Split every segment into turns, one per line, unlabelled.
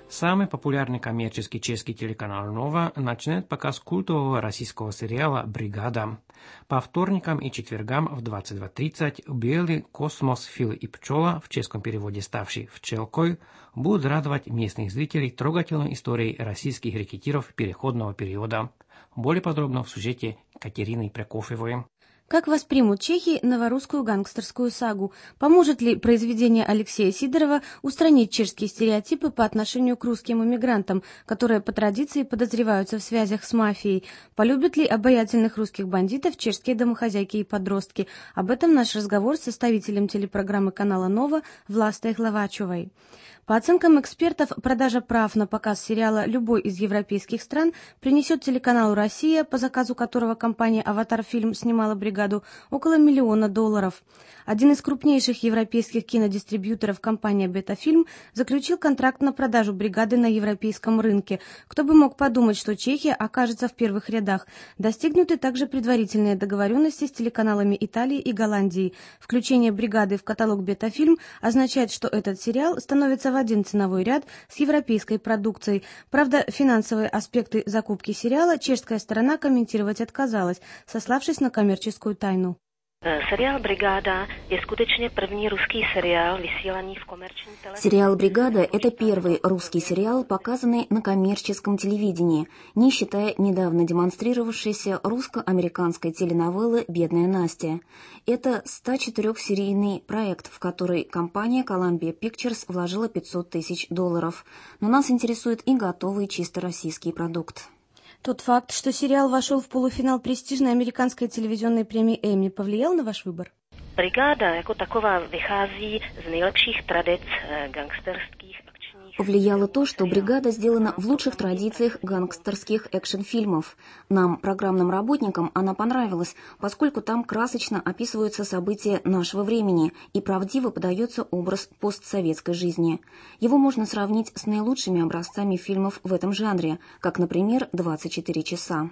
Самый популярный коммерческий чешский телеканал «Нова» начинает показ культового российского сериала «Бригада». По вторникам и четвергам в 22:30 «Белый космос Фил и пчела», в чешском переводе ставший «Вчелкой», будут радовать местных зрителей трогательной историей российских рекетиров переходного периода. Более подробно в сюжете Катерины Прокофьевой.
Как воспримут чехи новорусскую гангстерскую сагу? Поможет ли произведение Алексея Сидорова устранить чешские стереотипы по отношению к русским иммигрантам, которые по традиции подозреваются в связях с мафией? Полюбят ли обаятельных русских бандитов чешские домохозяйки и подростки? Об этом наш разговор с составителем телепрограммы канала «Нова» Властой Главачевой. По оценкам экспертов, продажа прав на показ сериала любой из европейских стран принесет телеканалу «Россия», по заказу которого компания «Аватар Фильм» снимала «Бригаду», около $1 миллиона. Один из крупнейших европейских кинодистрибьюторов, компания «Бета-Фильм», заключил контракт на продажу «Бригады» на европейском рынке. Кто бы мог подумать, что Чехия окажется в первых рядах. Достигнуты также предварительные договоренности с телеканалами Италии и Голландии. Включение «Бригады» в каталог «Бета-Фильм» означает, что этот сериал становится в один ценовой ряд с европейской продукцией. Правда, финансовые аспекты закупки сериала чешская сторона комментировать отказалась, сославшись на коммерческую тайну.
Seriál Brigáda je skutečně první ruský seriál vysílaný v komerčním televizi.
Сериал «Бригада» — это первый русский сериал, показанный на коммерческом телевидении, не считая недавно демонстрировавшейся русско-американской теленовеллы «Бедная Настя». Это 104-серийный проект, в который компания Columbia Pictures вложила $500 тысяч. Но нас интересует и готовый чисто российский продукт.
Тот факт, что сериал вошел в полуфинал престижной американской телевизионной премии Эмми, повлиял на ваш выбор?
Brigáda jako taková vychází z nejlepších tradic gangsterských akčních.
Повлияло то, что «Бригада» сделана в лучших традициях гангстерских экшн-фильмов. Нам, программным работникам, она понравилась, поскольку там красочно описываются события нашего времени и правдиво подается образ постсоветской жизни. Его можно сравнить с наилучшими образцами фильмов в этом жанре, как, например, «24 часа».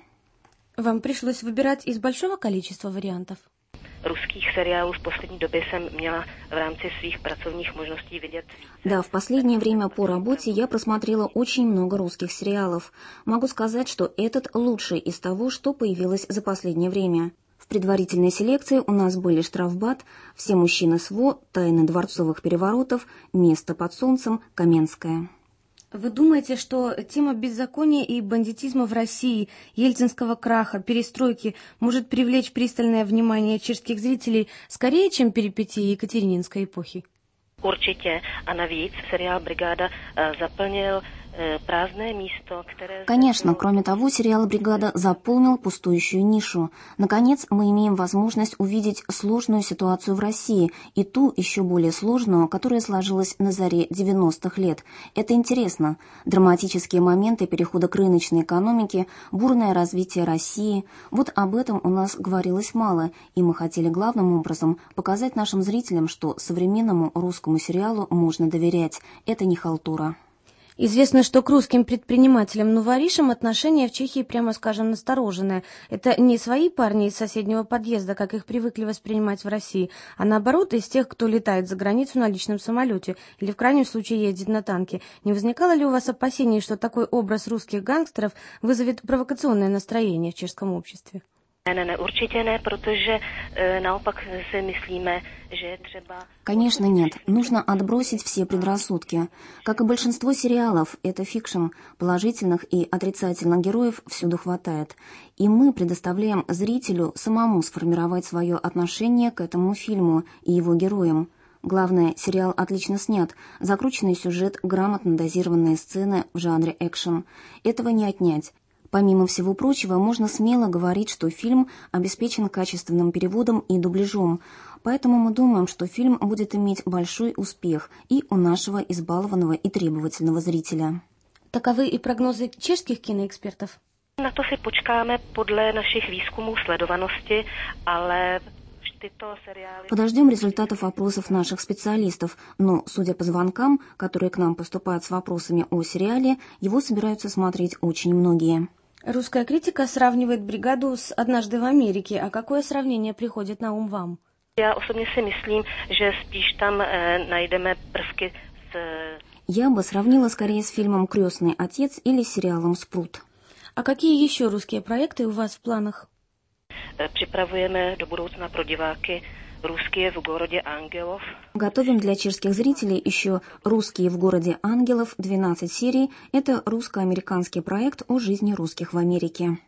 Вам пришлось выбирать из большого количества вариантов?
Русских сериалов в последней době jsem měla v rámci svých pracovních možností vidět.
Да, в последнее время по работе я просмотрела очень много русских сериалов. Могу сказать, что этот лучший из того, что появилось за последнее время. В предварительной селекции у нас были «Штрафбат», «Все мужчины СВО», «Тайны дворцовых переворотов», «Место под солнцем», «Каменская».
Вы думаете, что тема беззакония и бандитизма в России, ельцинского краха, перестройки может привлечь пристальное внимание чешских зрителей скорее, чем перипетии Екатерининской эпохи?
Určitě a navíc seriál Brigáda zaplnil prázdné místo, které...
Конечно, кроме того, сериал «Бригада» заполнил пустующую нишу. Наконец, мы имеем возможность увидеть сложную ситуацию в России и ту еще более сложную, которая сложилась на заре 90-х лет. Это интересно. Драматические моменты перехода к рыночной экономике, бурное развитие России. Вот об этом у нас говорилось мало, и мы хотели главным образом показать нашим зрителям, что современному русскому сериалу можно доверять. Это не халтура.
Известно, что к русским предпринимателям-новоришам отношение в Чехии, прямо скажем, настороженное. Это не свои парни из соседнего подъезда, как их привыкли воспринимать в России, а наоборот из тех, кто летает за границу на личном самолете или в крайнем случае ездит на танке. Не возникало ли у вас опасений, что такой образ русских гангстеров вызовет провокационное настроение в чешском обществе?
Ne, určitě ne, protože naopak si myslíme, že je třeba...
Конечно, нет. Нужно отбросить все предрассудки. Как и большинство сериалов, это фикшн. Положительных и отрицательных героев всюду хватает. И мы предоставляем зрителю самому сформировать свое отношение к этому фильму и его героям. Главное, сериал отлично снят, закрученный сюжет, грамотно дозированные сцены в жанре экшен. Этого не отнять. Помимо всего прочего, можно смело говорить, что фильм обеспечен качественным переводом и дубляжом, поэтому мы думаем, что фильм будет иметь большой успех и у нашего избалованного и требовательного зрителя.
Таковы и прогнозы чешских киноэкспертов.
Na to si počkáme podle našich výzkumů sledovanosti, ale
Подождем результатов опросов наших специалистов, но, судя по звонкам, которые к нам поступают с вопросами о сериале, его собираются смотреть очень многие.
Русская критика сравнивает «Бригаду» с «Однажды в Америке». А какое сравнение приходит на ум вам?
Я osobně si myslím, že spíš tam najdeme prvky z
Я бы сравнила скорее с фильмом «Крестный отец» или сериалом «Спрут».
А какие еще русские проекты у вас в планах?
Připravujeme do budoucna pro diváky Русские в городе ангелов.
Готовим для чешских зрителей еще «Русские в городе ангелов», 12 серий. Это русско-американский проект о жизни русских в Америке.